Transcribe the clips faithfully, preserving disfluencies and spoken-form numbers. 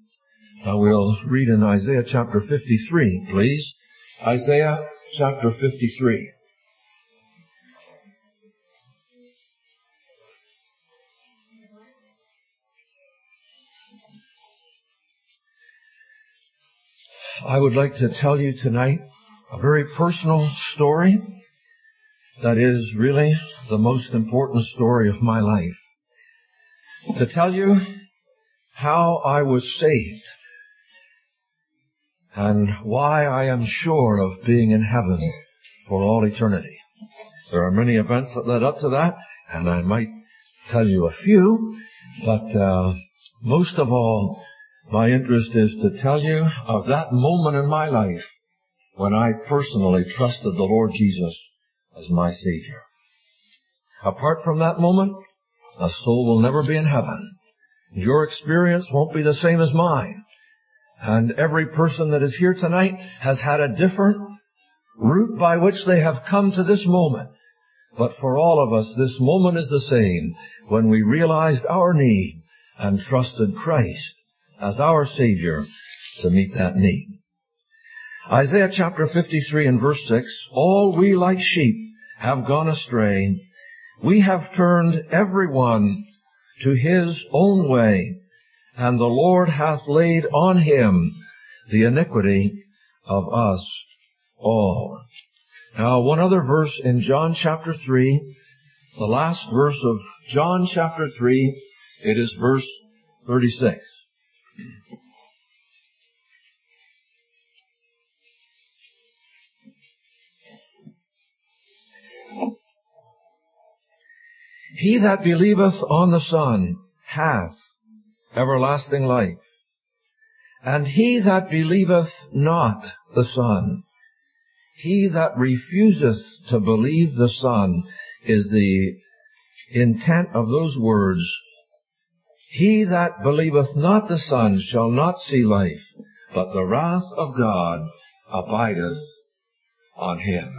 Uh, we'll read in Isaiah chapter fifty-three, please. Isaiah chapter fifty-three. I would like to tell you tonight a very personal story that is really the most important story of my life. To tell you how I was saved and why I am sure of being in heaven for all eternity. There are many events that led up to that, and I might tell you a few, but uh, most of all, my interest is to tell you of that moment in my life when I personally trusted the Lord Jesus as my Savior. Apart from that moment, a soul will never be in heaven. Your experience won't be the same as mine. And every person that is here tonight has had a different route by which they have come to this moment. But for all of us, this moment is the same when we realized our need and trusted Christ as our Savior to meet that need. Isaiah chapter fifty-three and verse six, all we like sheep have gone astray. We have turned every one to his own way, and the Lord hath laid on him the iniquity of us all. Now, one other verse in John chapter three, the last verse of John chapter three, it is verse thirty-six. He that believeth on the Son hath everlasting life, and he that believeth not the Son, he that refuseth to believe the Son, is the intent of those words. He that believeth not the Son shall not see life, but the wrath of God abideth on him.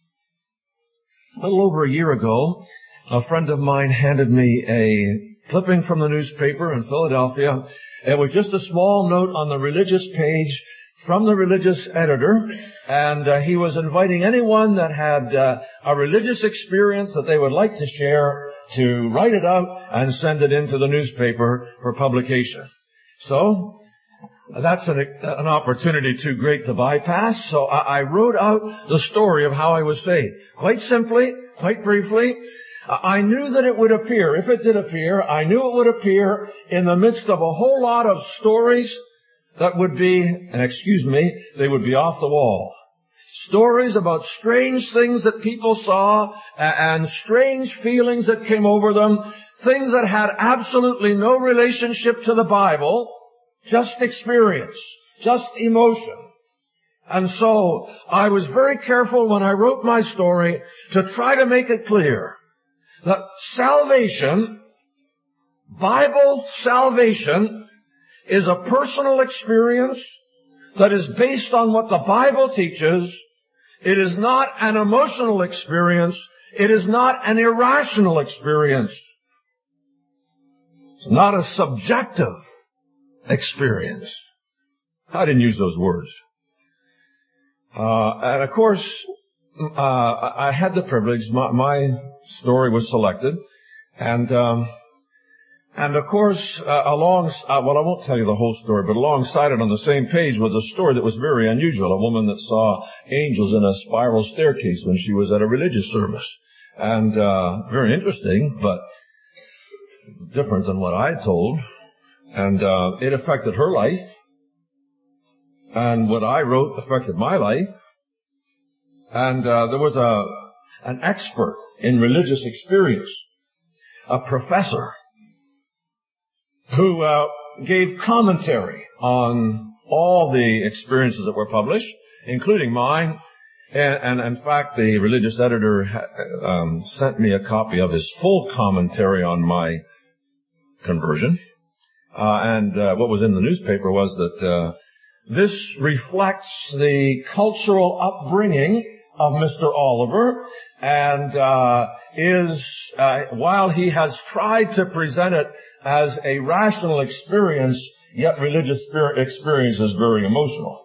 A little over a year ago, a friend of mine handed me a clipping from the newspaper in Philadelphia. It was just a small note on the religious page from the religious editor, and uh, he was inviting anyone that had uh, a religious experience that they would like to share to write it out and send it into the newspaper for publication. So that's an, an opportunity too great to bypass. So I, I wrote out the story of how I was saved. Quite simply, quite briefly, I knew that it would appear, if it did appear, I knew it would appear in the midst of a whole lot of stories that would be, and excuse me, they would be off the wall. Stories about strange things that people saw and strange feelings that came over them, things that had absolutely no relationship to the Bible, just experience, just emotion. And so I was very careful when I wrote my story to try to make it clear that salvation, Bible salvation, is a personal experience that is based on what the Bible teaches. It is not an emotional experience. It is not an irrational experience. It's not a subjective experience. I didn't use those words. Uh, and of course, uh, I had the privilege, my, my story was selected, and um, and of course, uh, along, uh, well, I won't tell you the whole story, but alongside it on the same page was a story that was very unusual. A woman that saw angels in a spiral staircase when she was at a religious service, and uh, very interesting, but different than what I told, and uh, it affected her life, and what I wrote affected my life, and uh, there was a an expert in religious experience, a professor, who uh, gave commentary on all the experiences that were published, including mine. And, and in fact, the religious editor um, sent me a copy of his full commentary on my conversion. Uh, and uh, what was in the newspaper was that uh, this reflects the cultural upbringing of Mister Oliver, and uh, is, uh, while he has tried to present it as a rational experience, yet religious experience is very emotional.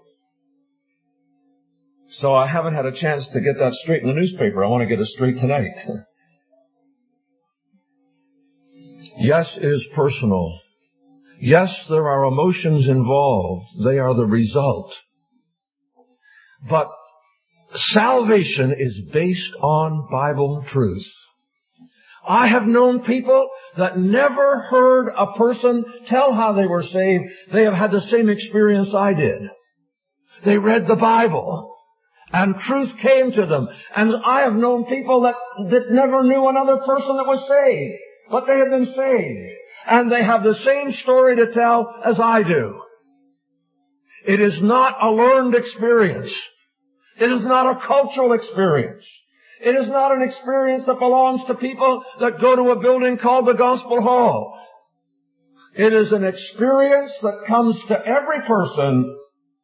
So I haven't had a chance to get that straight in the newspaper. I want to get it straight tonight. Yes is personal. Yes, there are emotions involved. They are the result. But salvation is based on Bible truth. I have known people that never heard a person tell how they were saved. They have had the same experience I did. They read the Bible, and truth came to them. And I have known people that, that never knew another person that was saved, but they have been saved. And they have the same story to tell as I do. It is not a learned experience. It is not a cultural experience. It is not an experience that belongs to people that go to a building called the Gospel Hall. It is an experience that comes to every person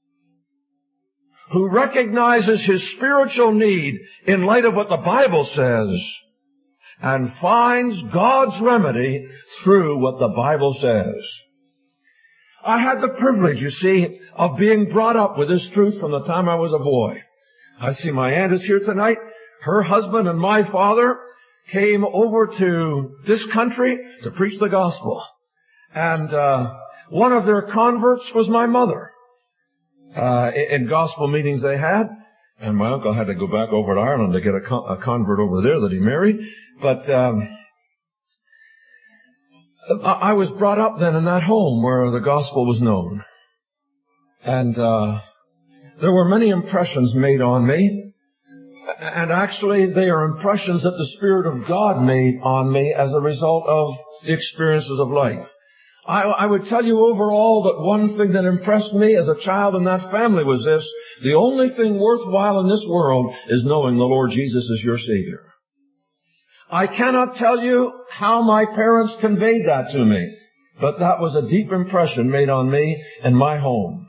who recognizes his spiritual need in light of what the Bible says and finds God's remedy through what the Bible says. I had the privilege, you see, of being brought up with this truth from the time I was a boy. I see my aunt is here tonight. Her husband and my father came over to this country to preach the gospel. And uh one of their converts was my mother. Uh in gospel meetings they had. And my uncle had to go back over to Ireland to get a, con- a convert over there that he married. But um I was brought up then in that home where the gospel was known. And uh there were many impressions made on me. And actually, they are impressions that the Spirit of God made on me as a result of the experiences of life. I, I would tell you overall that one thing that impressed me as a child in that family was this: the only thing worthwhile in this world is knowing the Lord Jesus is your Savior. I cannot tell you how my parents conveyed that to me, but that was a deep impression made on me in my home.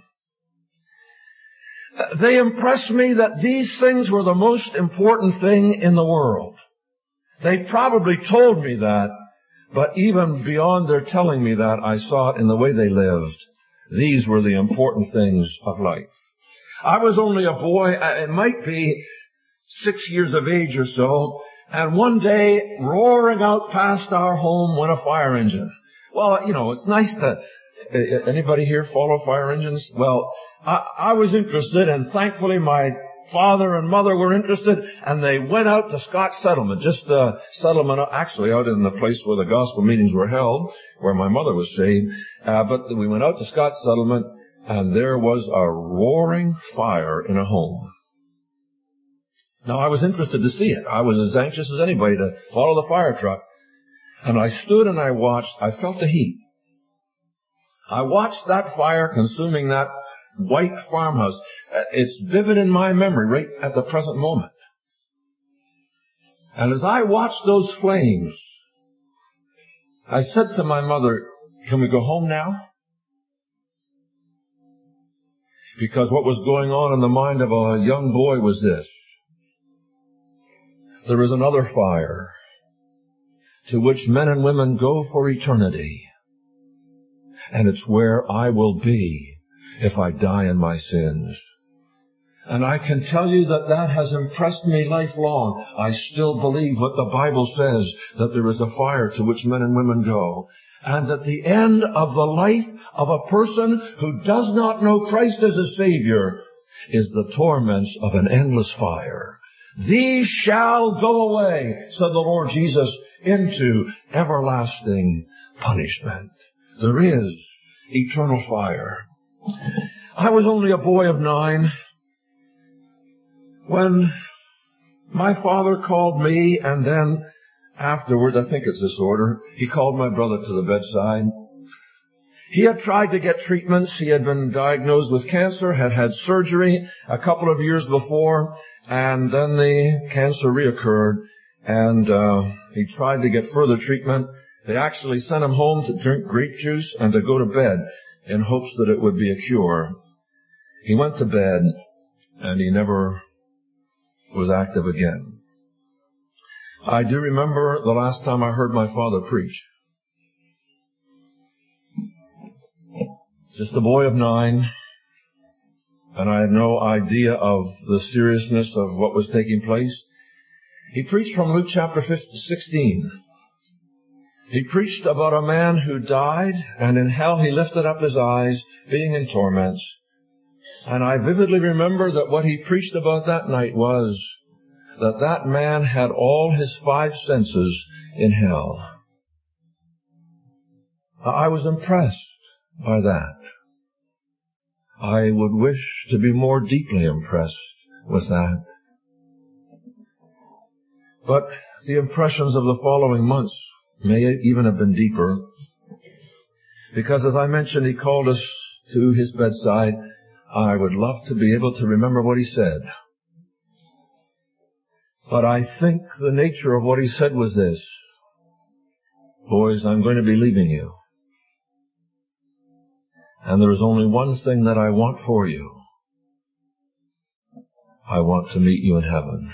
They impressed me that these things were the most important thing in the world. They probably told me that, but even beyond their telling me that, I saw it in the way they lived. These were the important things of life. I was only a boy, it might be six years of age or so, and one day, roaring out past our home went a fire engine. Well, you know, it's nice to... Anybody here follow fire engines? Well, I, I was interested, and thankfully my father and mother were interested, and they went out to Scott Settlement, just the settlement actually out in the place where the gospel meetings were held, where my mother was saved. Uh, but we went out to Scott Settlement, and there was a roaring fire in a home. Now, I was interested to see it. I was as anxious as anybody to follow the fire truck. And I stood and I watched. I felt the heat. I watched that fire consuming that white farmhouse. It's vivid in my memory right at the present moment. And as I watched those flames, I said to my mother, "Can we go home now?" Because what was going on in the mind of a young boy was this: there is another fire to which men and women go for eternity. And it's where I will be if I die in my sins. And I can tell you that that has impressed me lifelong. I still believe what the Bible says, that there is a fire to which men and women go. And at the end of the life of a person who does not know Christ as a Savior is the torments of an endless fire. These shall go away, said the Lord Jesus, into everlasting punishment. There is eternal fire. I was only a boy of nine when my father called me, and then afterwards, I think it's this order, he called my brother to the bedside. He had tried to get treatments. He had been diagnosed with cancer, had had surgery a couple of years before, and then the cancer reoccurred, and uh, he tried to get further treatment. They actually sent him home to drink grape juice and to go to bed in hopes that it would be a cure. He went to bed, and he never was active again. I do remember the last time I heard my father preach. just a boy of nine, and I had no idea of the seriousness of what was taking place. He preached from Luke chapter sixteen. He preached about a man who died, and in hell he lifted up his eyes, being in torments. And I vividly remember that what he preached about that night was that that man had all his five senses in hell. I was impressed by that. I would wish to be more deeply impressed with that. But the impressions of the following months may even have been deeper, because as I mentioned, he called us to his bedside. I would love to be able to remember what he said. But I think the nature of what he said was this: boys, I'm going to be leaving you. And there is only one thing that I want for you. I want to meet you in heaven.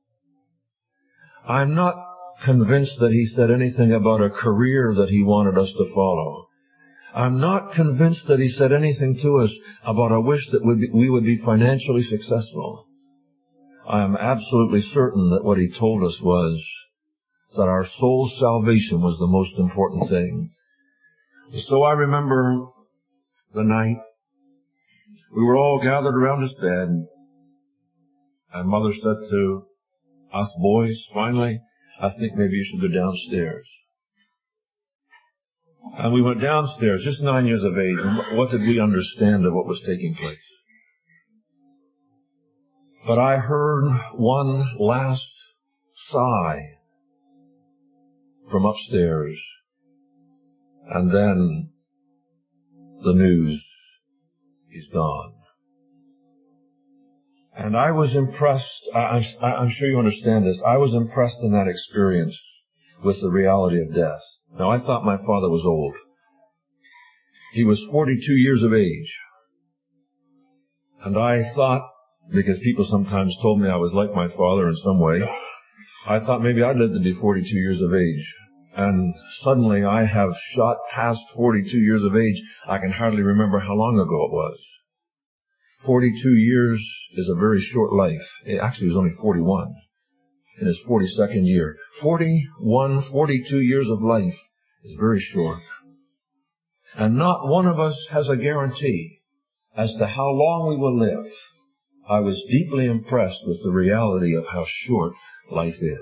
I'm not convinced that he said anything about a career that he wanted us to follow. I'm not convinced that he said anything to us about a wish that we would be financially successful. I am absolutely certain that what he told us was that our soul's salvation was the most important thing. So I remember the night we were all gathered around his bed, and Mother said to us boys, finally, I think maybe you should go downstairs. And we went downstairs, just nine years of age, and what did we understand of what was taking place? But I heard one last sigh from upstairs, and then the news, he's gone. And I was impressed, I, I, I'm sure you understand this, I was impressed in that experience with the reality of death. Now, I thought my father was old. He was forty-two years of age. And I thought, because people sometimes told me I was like my father in some way, I thought maybe I'd live to be forty-two years of age. And suddenly I have shot past forty-two years of age. I can hardly remember how long ago it was. forty-two years is a very short life. It actually was only forty-one in his forty-second year. forty-one, forty-two years of life is very short. And not one of us has a guarantee as to how long we will live. I was deeply impressed with the reality of how short life is.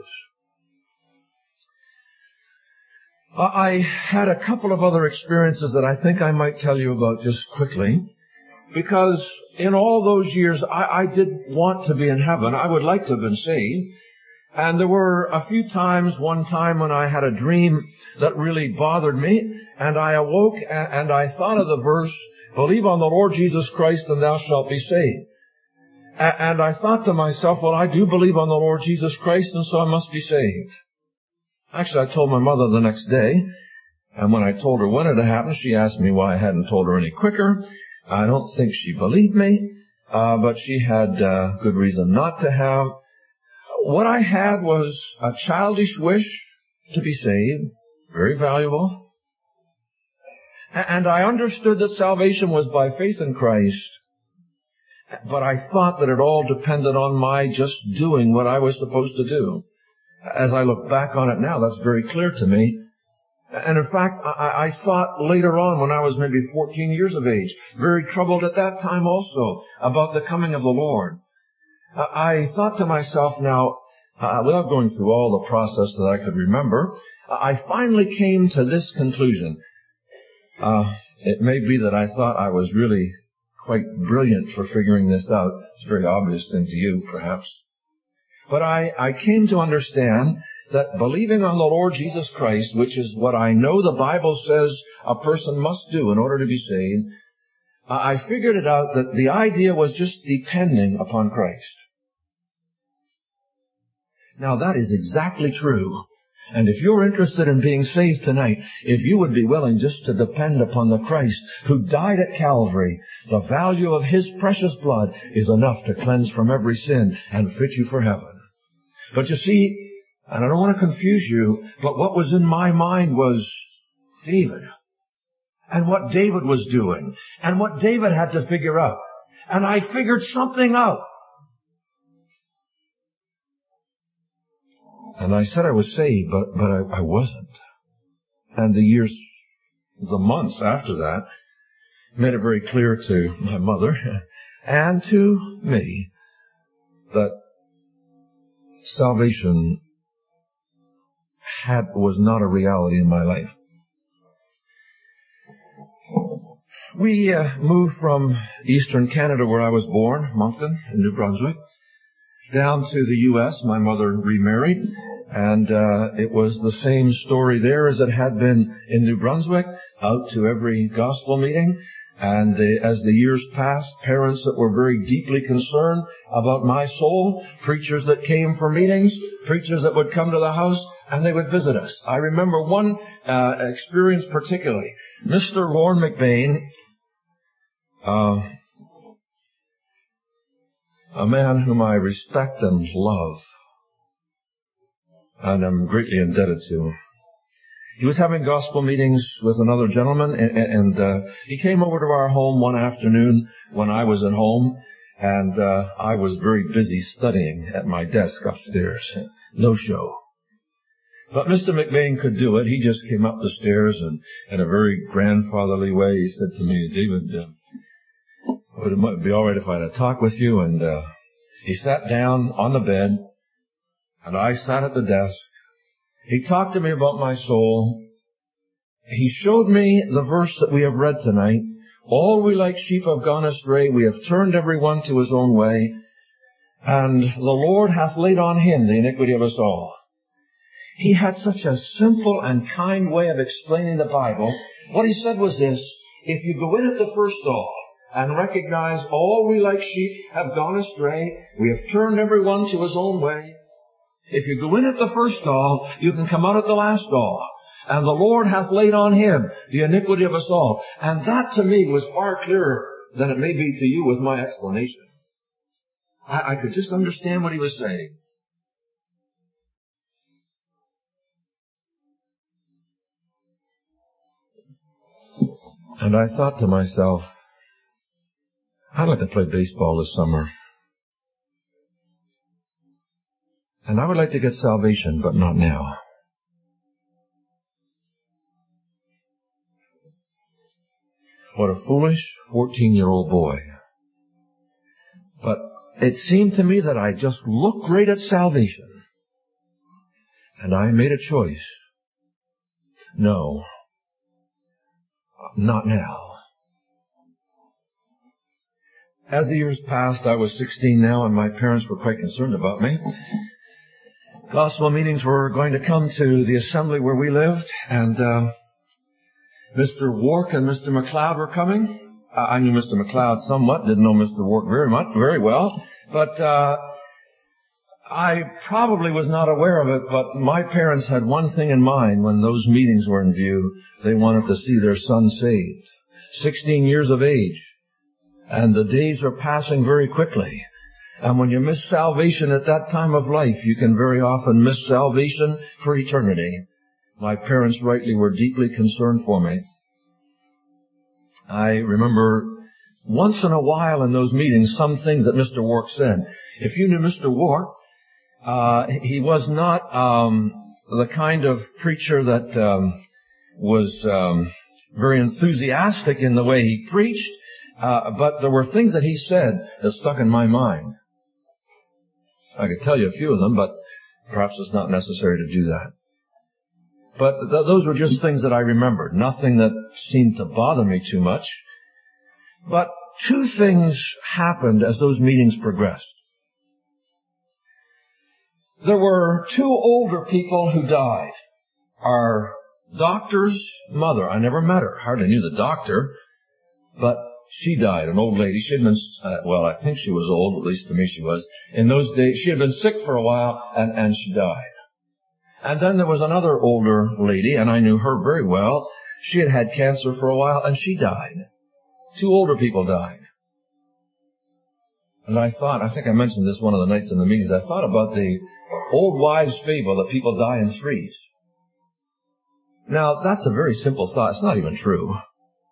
I had a couple of other experiences that I think I might tell you about just quickly, because in all those years I, I did want to be in heaven. I would like to have been saved. And there were a few times, one time when I had a dream that really bothered me, and I awoke and I thought of the verse, believe on the Lord Jesus Christ and thou shalt be saved. And I thought to myself, well, I do believe on the Lord Jesus Christ, and so I must be saved. Actually, I told my mother the next day, and when I told her when it had happened, she asked me why I hadn't told her any quicker. I don't think she believed me, uh, but she had uh, good reason not to have. What I had was a childish wish to be saved, very valuable. And I understood that salvation was by faith in Christ, but I thought that it all depended on my just doing what I was supposed to do. As I look back on it now, that's very clear to me. And in fact, I, I thought later on, when I was maybe fourteen years of age, very troubled at that time also about the coming of the Lord. I thought to myself now, uh, without going through all the process that I could remember, I finally came to this conclusion. Uh, it may be that I thought I was really quite brilliant for figuring this out. It's a very obvious thing to you, perhaps. But I, I came to understand that believing on the Lord Jesus Christ, which is what I know the Bible says a person must do in order to be saved, I figured it out that the idea was just depending upon Christ. Now that is exactly true. And if you're interested in being saved tonight, if you would be willing just to depend upon the Christ who died at Calvary, the value of His precious blood is enough to cleanse from every sin and fit you for heaven. But you see, and I don't want to confuse you, but what was in my mind was David. and what David was doing and what David had to figure out. And I figured something out. And I said I was saved, but, but I, I wasn't. And the years, the months after that made it very clear to my mother and to me that salvation had, was not a reality in my life. We uh, moved from eastern Canada, where I was born, Moncton, in New Brunswick, down to the U S My mother remarried, and uh, it was the same story there as it had been in New Brunswick, out to every gospel meeting. And the, as the years passed, parents that were very deeply concerned about my soul, preachers that came for meetings, preachers that would come to the house, and they would visit us. I remember one uh, experience particularly. Mister Lorne McBain, uh, a man whom I respect and love, and I'm greatly indebted to. He was having gospel meetings with another gentleman, and, and uh, he came over to our home one afternoon when I was at home, and uh, I was very busy studying at my desk upstairs. No show. But Mister McBain could do it. He just came up the stairs, and in a very grandfatherly way, he said to me, "David, uh, would it might be all right if I had a talk with you?" And uh, he sat down on the bed, and I sat at the desk. He talked to me about my soul. He showed me the verse that we have read tonight. All we like sheep have gone astray. We have turned every one to his own way. And the Lord hath laid on him the iniquity of us all. He had such a simple and kind way of explaining the Bible. What he said was this: if you go in at the first stall and recognize all we like sheep have gone astray, we have turned every one to his own way. If you go in at the first stall, you can come out at the last stall. And the Lord hath laid on him the iniquity of us all. And that to me was far clearer than it may be to you with my explanation. I, I could just understand what he was saying. And I thought to myself, I'd like to play baseball this summer. And I would like to get salvation, but not now. What a foolish fourteen-year-old boy. But it seemed to me that I just looked great at salvation. And I made a choice. No. Not now. As the years passed, I was sixteen now, and my parents were quite concerned about me. Gospel meetings were going to come to the assembly where we lived, and uh, Mister Wark and Mister McLeod were coming. Uh, I knew Mister McLeod somewhat, didn't know Mister Wark very much, very well, but uh, I probably was not aware of it, but my parents had one thing in mind when those meetings were in view. They wanted to see their son saved. Sixteen years of age, and the days are passing very quickly. And when you miss salvation at that time of life, you can very often miss salvation for eternity. My parents rightly were deeply concerned for me. I remember once in a while in those meetings some things that Mister Wark said. If you knew Mister Wark, uh, he was not um, the kind of preacher that um, was um, very enthusiastic in the way he preached, uh, but there were things that he said that stuck in my mind. I could tell you a few of them, but perhaps it's not necessary to do that. But th- those were just things that I remembered, nothing that seemed to bother me too much. But two things happened as those meetings progressed. There were two older people who died. Our doctor's mother, I never met her, hardly knew the doctor, but she died, an old lady. She had been, uh, well, I think she was old, at least to me she was. In those days, she had been sick for a while, and, and she died. And then there was another older lady, and I knew her very well. She had had cancer for a while, and she died. Two older people died. And I thought, I think I mentioned this one of the nights in the meetings, I thought about the old wives' fable that people die in threes. Now, that's a very simple thought. It's not even true.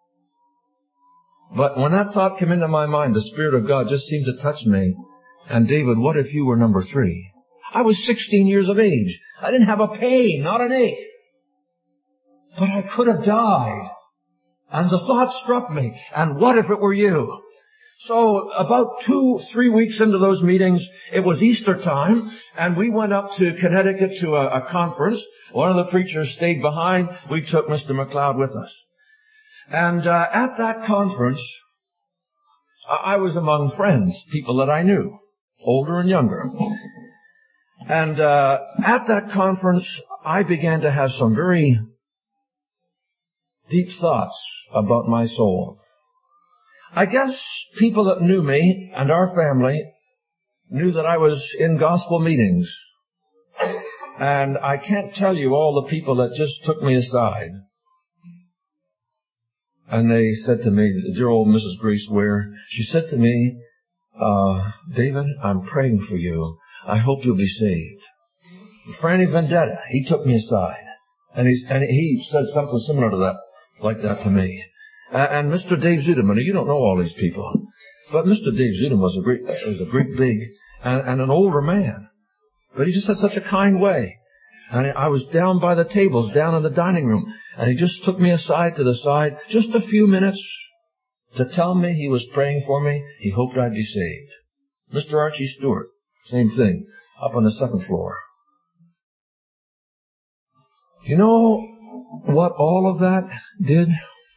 But when that thought came into my mind, the Spirit of God just seemed to touch me. And David, what if you were number three? I was sixteen years of age. I didn't have a pain, not an ache. But I could have died. And the thought struck me, and what if it were you? So about two, three weeks into those meetings, it was Easter time, and we went up to Connecticut to a, a conference. One of the preachers stayed behind. We took Mister McLeod with us. And uh, at that conference, I was among friends, people that I knew, older and younger. And uh, at that conference, I began to have some very deep thoughts about my soul. I guess people that knew me and our family knew that I was in gospel meetings. And I can't tell you all the people that just took me aside. And they said to me, dear old Missus Grace Ware, she said to me, uh, David, I'm praying for you. I hope you'll be saved. Franny Vendetta, he took me aside. And, he's, and he said something similar to that, like that to me. Uh, and Mister Dave Zuderman, you don't know all these people. But Mister Dave Zuderman was a great, was a great big, and, and an older man. But he just had such a kind way. And I was down by the tables, down in the dining room, and he just took me aside to the side, just a few minutes, to tell me he was praying for me. He hoped I'd be saved. Mister Archie Stewart, same thing, up on the second floor. You know what all of that did?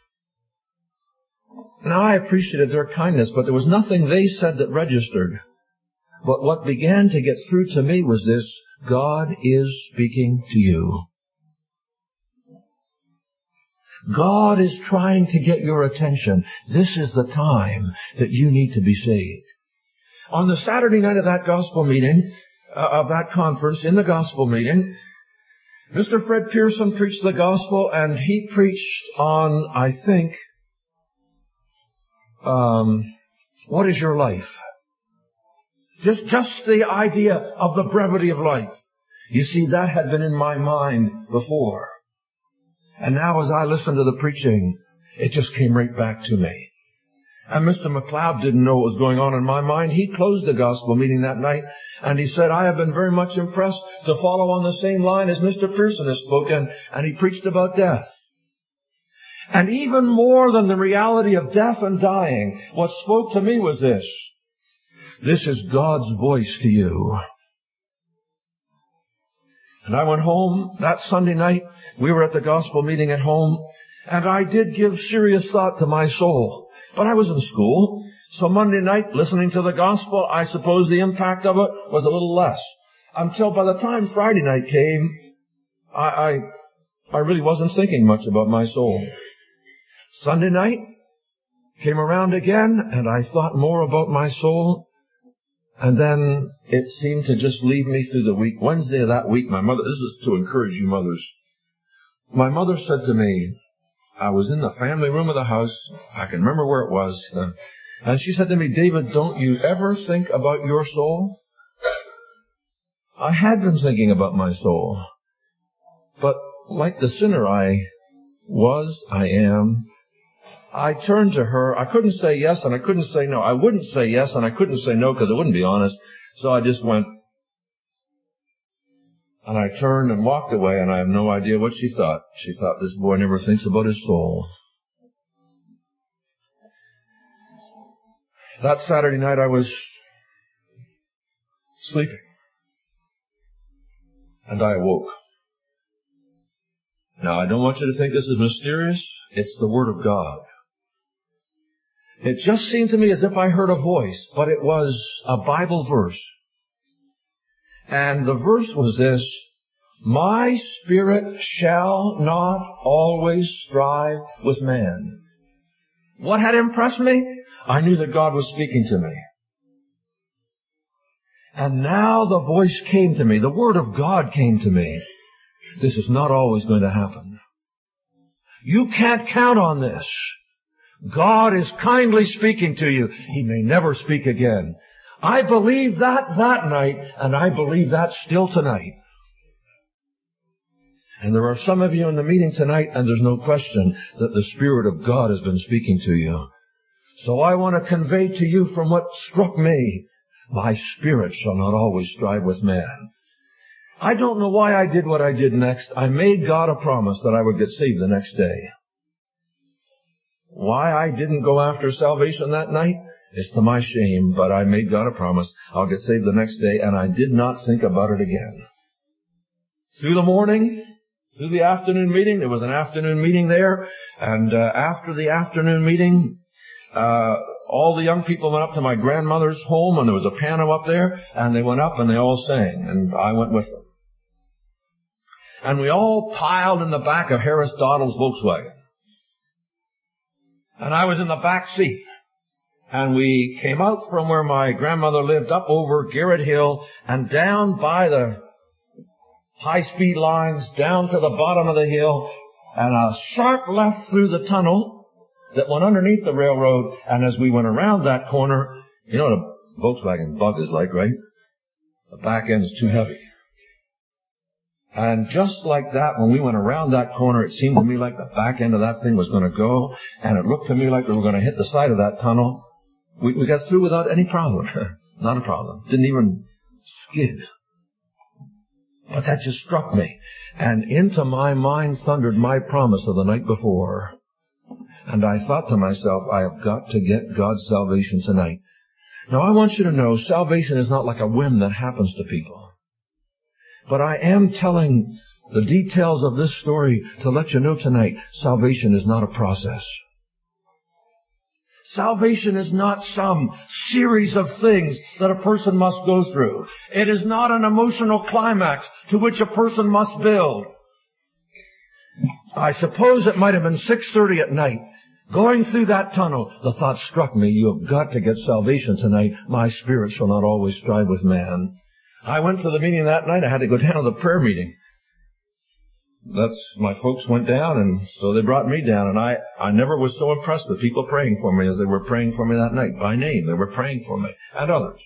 Now, I appreciated their kindness, but there was nothing they said that registered. But what began to get through to me was this: God is speaking to you. God is trying to get your attention. This is the time that you need to be saved. On the Saturday night of that gospel meeting, uh, of that conference, in the gospel meeting, Mister Fred Pearson preached the gospel, and he preached on, I think, um, what is your life? Just, just the idea of the brevity of life. You see, that had been in my mind before. And now as I listened to the preaching, it just came right back to me. And Mister McLeod didn't know what was going on in my mind. He closed the gospel meeting that night, and he said, I have been very much impressed to follow on the same line as Mister Pearson has spoken, and he preached about death. And even more than the reality of death and dying, what spoke to me was this: this is God's voice to you. And I went home that Sunday night. We were at the gospel meeting at home, and I did give serious thought to my soul. But I was in school, so Monday night, listening to the gospel, I suppose the impact of it was a little less. Until by the time Friday night came, I, I, I really wasn't thinking much about my soul. Sunday night came around again, and I thought more about my soul. And then it seemed to just leave me through the week. Wednesday of that week, my mother, this is to encourage you mothers. My mother said to me, I was in the family room of the house. I can remember where it was. Uh, and she said to me, David, don't you ever think about your soul? I had been thinking about my soul. But like the sinner I was, I am, I turned to her. I couldn't say yes and I couldn't say no. I wouldn't say yes and I couldn't say no because it wouldn't be honest. So I just went. And I turned and walked away, and I have no idea what she thought. She thought, this boy never thinks about his soul. That Saturday night I was sleeping. And I awoke. Now, I don't want you to think this is mysterious. It's the Word of God. It just seemed to me as if I heard a voice, but it was a Bible verse. And the verse was this: my spirit shall not always strive with man. What had impressed me? I knew that God was speaking to me. And now the voice came to me. The Word of God came to me. This is not always going to happen. You can't count on this. God is kindly speaking to you. He may never speak again. I believed that that night, and I believe that still tonight. And there are some of you in the meeting tonight, and there's no question that the Spirit of God has been speaking to you. So I want to convey to you from what struck me, my spirit shall not always strive with man. I don't know why I did what I did next. I made God a promise that I would get saved the next day. Why I didn't go after salvation that night is to my shame, but I made God a promise I'll get saved the next day, and I did not think about it again. Through the morning, through the afternoon meeting, there was an afternoon meeting there, and uh, after the afternoon meeting, uh, all the young people went up to my grandmother's home, and there was a piano up there, and they went up and they all sang, and I went with them. And we all piled in the back of Harris Doddle's Volkswagen. And I was in the back seat. And we came out from where my grandmother lived up over Garrett Hill and down by the high-speed lines down to the bottom of the hill and a sharp left through the tunnel that went underneath the railroad. And as we went around that corner, you know what a Volkswagen Bug is like, right? The back end's too heavy. And just like that, when we went around that corner, it seemed to me like the back end of that thing was going to go, and it looked to me like we were going to hit the side of that tunnel. We, we got through without any problem. Not a problem. Didn't even skid. But that just struck me. And into my mind thundered my promise of the night before. And I thought to myself, I have got to get God's salvation tonight. Now I want you to know, salvation is not like a whim that happens to people. But I am telling the details of this story to let you know tonight, salvation is not a process. Salvation is not some series of things that a person must go through. It is not an emotional climax to which a person must build. I suppose it might have been six thirty at night. Going through that tunnel, the thought struck me, you have got to get salvation tonight. My spirit shall not always strive with man. I went to the meeting that night. I had to go down to the prayer meeting. That's, my folks went down, and so they brought me down, and I, I never was so impressed with people praying for me as they were praying for me that night. By name, they were praying for me, and others.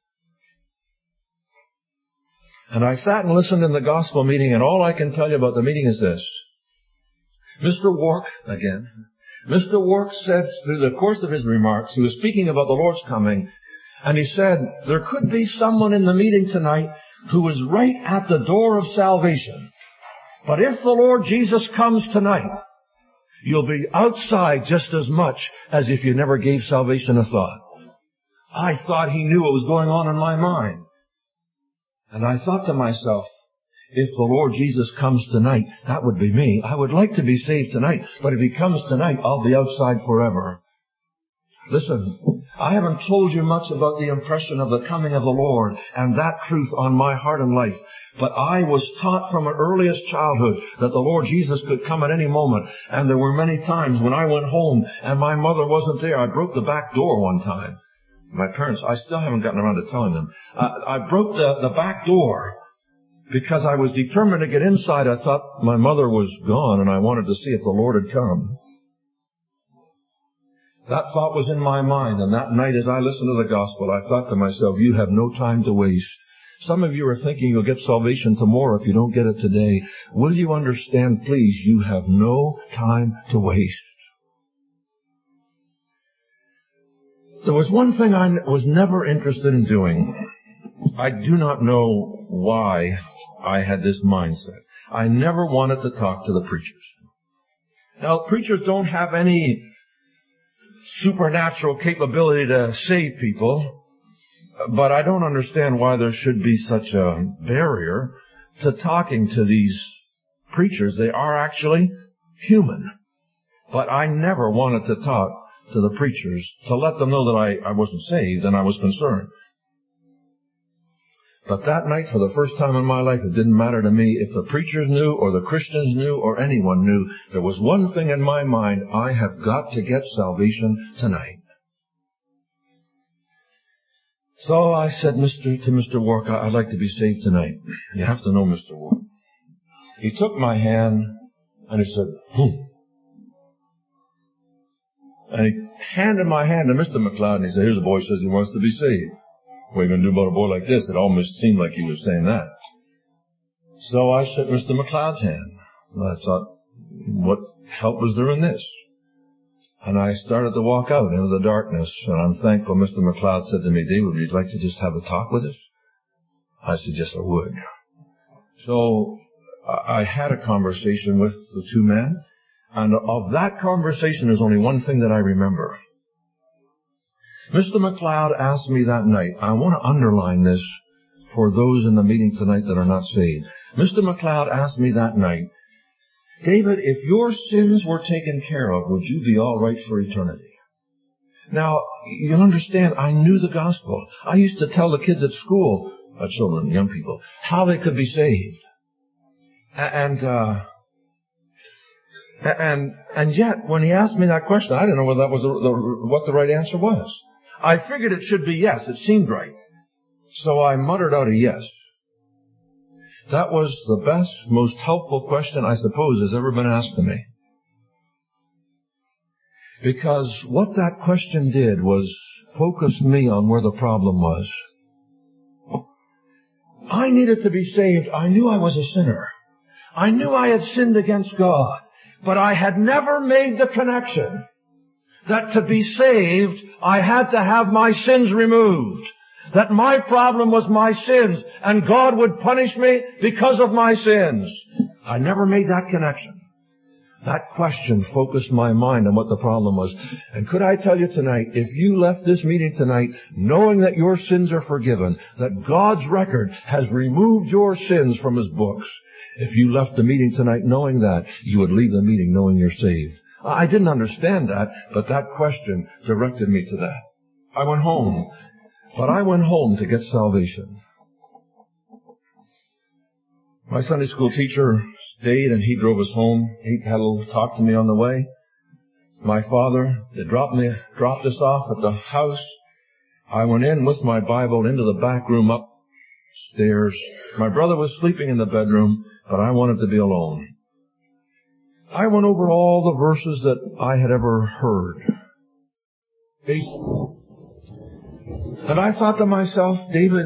And I sat and listened in the gospel meeting, and all I can tell you about the meeting is this. Mister Wark, again, Mister Wark said through the course of his remarks, he was speaking about the Lord's coming, and he said, there could be someone in the meeting tonight who is right at the door of salvation. But if the Lord Jesus comes tonight, you'll be outside just as much as if you never gave salvation a thought. I thought he knew what was going on in my mind. And I thought to myself, if the Lord Jesus comes tonight, that would be me. I would like to be saved tonight, but if he comes tonight, I'll be outside forever. Listen, I haven't told you much about the impression of the coming of the Lord and that truth on my heart and life, but I was taught from an earliest childhood that the Lord Jesus could come at any moment, and there were many times when I went home and my mother wasn't there. I broke the back door one time. My parents, I still haven't gotten around to telling them. I, I broke the, the back door because I was determined to get inside. I thought my mother was gone, and I wanted to see if the Lord had come. That thought was in my mind, and that night as I listened to the gospel, I thought to myself, you have no time to waste. Some of you are thinking you'll get salvation tomorrow if you don't get it today. Will you understand, please, you have no time to waste. There was one thing I was never interested in doing. I do not know why I had this mindset. I never wanted to talk to the preachers. Now, preachers don't have any supernatural capability to save people, but I don't understand why there should be such a barrier to talking to these preachers. They are actually human. But I never wanted to talk to the preachers to let them know that I, I wasn't saved and I was concerned. But that night, for the first time in my life, it didn't matter to me if the preachers knew or the Christians knew or anyone knew. There was one thing in my mind, I have got to get salvation tonight. So I said Mister to Mister Wark, I'd like to be saved tonight. You have to know Mister Wark. He took my hand and he said, hmm. And he handed my hand to Mister McLeod and he said, here's a boy who says he wants to be saved. What are you going to do about a boy like this? It almost seemed like he was saying that. So I shook Mister McLeod's hand. I thought, what help was there in this? And I started to walk out into the darkness, and I'm thankful Mister McLeod said to me, David, would you like to just have a talk with us? I said, yes, I would. So I had a conversation with the two men, and of that conversation, there's only one thing that I remember. Mister McLeod asked me that night, I want to underline this for those in the meeting tonight that are not saved. Mister McLeod asked me that night, David, if your sins were taken care of, would you be all right for eternity? Now, you understand, I knew the gospel. I used to tell the kids at school, uh, children, young people, how they could be saved. And, uh, and, and yet, when he asked me that question, I didn't know whether that was the, the, what the right answer was. I figured it should be yes. It seemed right. So I muttered out a yes. That was the best, most helpful question, I suppose, has ever been asked to me. Because what that question did was focus me on where the problem was. I needed to be saved. I knew I was a sinner. I knew I had sinned against God. But I had never made the connection that to be saved, I had to have my sins removed. That my problem was my sins, and God would punish me because of my sins. I never made that connection. That question focused my mind on what the problem was. And could I tell you tonight, if you left this meeting tonight knowing that your sins are forgiven, that God's record has removed your sins from His books, if you left the meeting tonight knowing that, you would leave the meeting knowing you're saved. I didn't understand that, but that question directed me to that. I went home. But I went home to get salvation. My Sunday school teacher stayed and he drove us home. He had a little talk to me on the way. My father, they dropped me, dropped us off at the house. I went in with my Bible into the back room upstairs. My brother was sleeping in the bedroom, but I wanted to be alone. I went over all the verses that I had ever heard. Eight. And I thought to myself, David,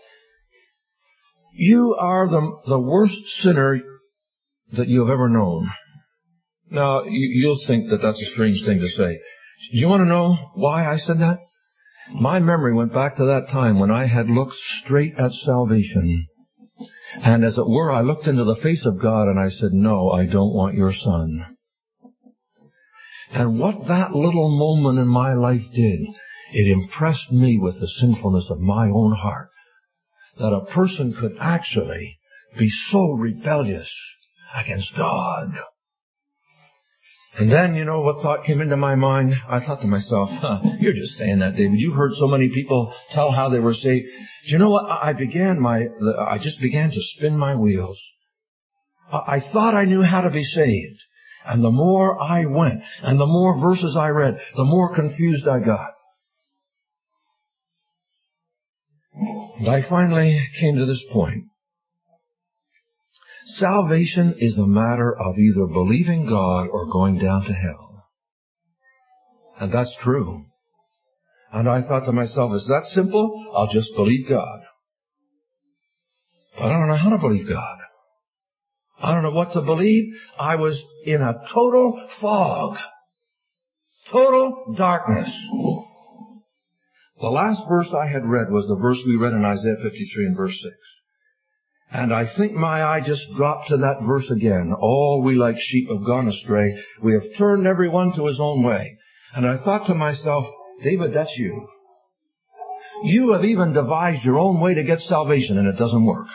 you are the, the worst sinner that you have ever known. Now, you, you'll think that that's a strange thing to say. Do you want to know why I said that? My memory went back to that time when I had looked straight at salvation. And as it were, I looked into the face of God and I said, no, I don't want your son. And what that little moment in my life did, it impressed me with the sinfulness of my own heart, that a person could actually be so rebellious against God. And then, you know, what thought came into my mind? I thought to myself, huh, you're just saying that, David. You've heard so many people tell how they were saved. Do you know what? I began my, I just began to spin my wheels. I thought I knew how to be saved. And the more I went, and the more verses I read, the more confused I got. And I finally came to this point. Salvation is a matter of either believing God or going down to hell. And that's true. And I thought to myself, it's that simple? I'll just believe God. But I don't know how to believe God. I don't know what to believe. I was in a total fog. Total darkness. The last verse I had read was the verse we read in Isaiah fifty-three and verse six. And I think my eye just dropped to that verse again. All we like sheep have gone astray. We have turned everyone to his own way. And I thought to myself, David, that's you. You have even devised your own way to get salvation, and it doesn't work.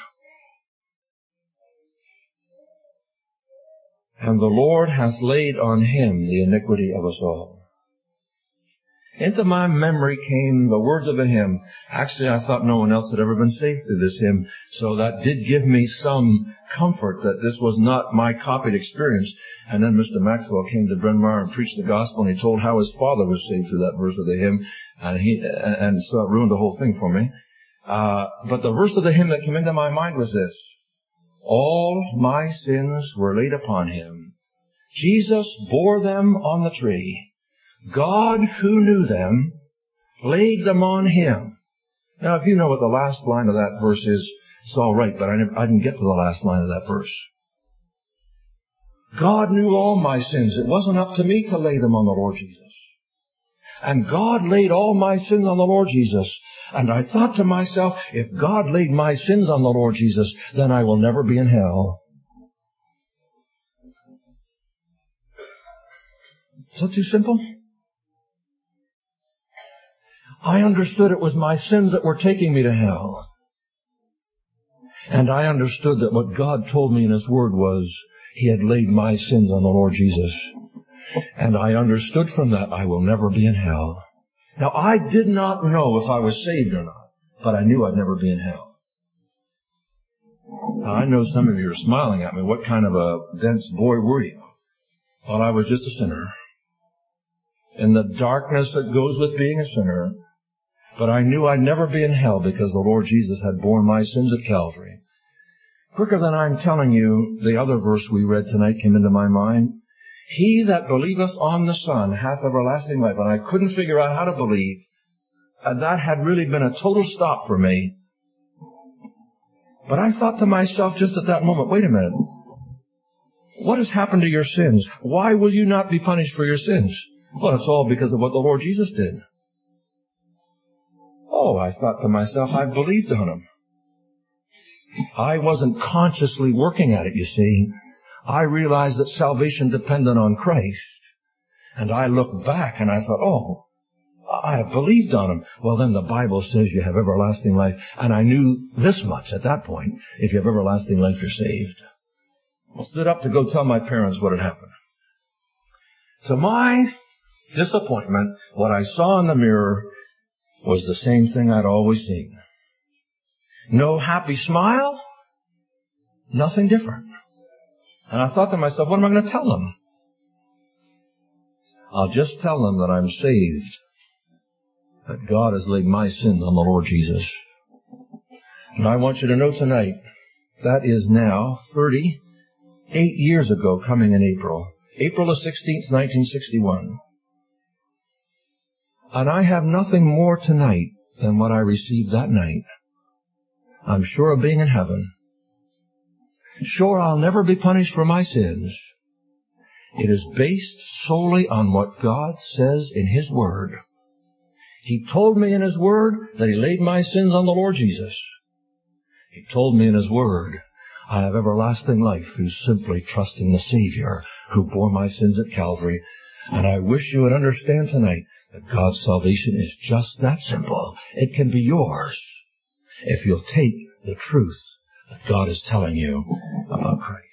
And the Lord hath laid on him the iniquity of us all. Into my memory came the words of a hymn. Actually, I thought no one else had ever been saved through this hymn, so that did give me some comfort that this was not my copied experience. And then Mister Maxwell came to Bryn Mawr and preached the gospel, and he told how his father was saved through that verse of the hymn, and he and so it ruined the whole thing for me. Uh, but the verse of the hymn that came into my mind was this: all my sins were laid upon him. Jesus bore them on the tree. God, who knew them, laid them on him. Now, if you know what the last line of that verse is, it's all right, but I, never, I didn't get to the last line of that verse. God knew all my sins. It wasn't up to me to lay them on the Lord Jesus. And God laid all my sins on the Lord Jesus. And I thought to myself, if God laid my sins on the Lord Jesus, then I will never be in hell. Is that too simple? I understood it was my sins that were taking me to hell. And I understood that what God told me in His Word was He had laid my sins on the Lord Jesus. And I understood from that I will never be in hell. Now, I did not know if I was saved or not, but I knew I'd never be in hell. Now, I know some of you are smiling at me. What kind of a dense boy were you? Well, I was just a sinner. In the darkness that goes with being a sinner. But I knew I'd never be in hell because the Lord Jesus had borne my sins at Calvary. Quicker than I'm telling you, the other verse we read tonight came into my mind. He that believeth on the Son hath everlasting life. And I couldn't figure out how to believe. And that had really been a total stop for me. But I thought to myself just at that moment, wait a minute. What has happened to your sins? Why will you not be punished for your sins? Well, it's all because of what the Lord Jesus did. Oh, I thought to myself, I believed on Him. I wasn't consciously working at it, you see. I realized that salvation depended on Christ. And I looked back and I thought, oh, I have believed on Him. Well, then the Bible says you have everlasting life. And I knew this much at that point. If you have everlasting life, you're saved. I stood up to go tell my parents what had happened. To my disappointment, what I saw in the mirror was the same thing I'd always seen. No happy smile, nothing different. And I thought to myself, what am I going to tell them? I'll just tell them that I'm saved, that God has laid my sins on the Lord Jesus. And I want you to know tonight, that is now thirty-eight years ago, coming in April. April the sixteenth, nineteen sixty-one. And I have nothing more tonight than what I received that night. I'm sure of being in heaven. Sure, I'll never be punished for my sins. It is based solely on what God says in His Word. He told me in His Word that He laid my sins on the Lord Jesus. He told me in His Word, I have everlasting life through simply trusting the Savior who bore my sins at Calvary. And I wish you would understand tonight that God's salvation is just that simple. It can be yours if you'll take the truth that God is telling you about Christ.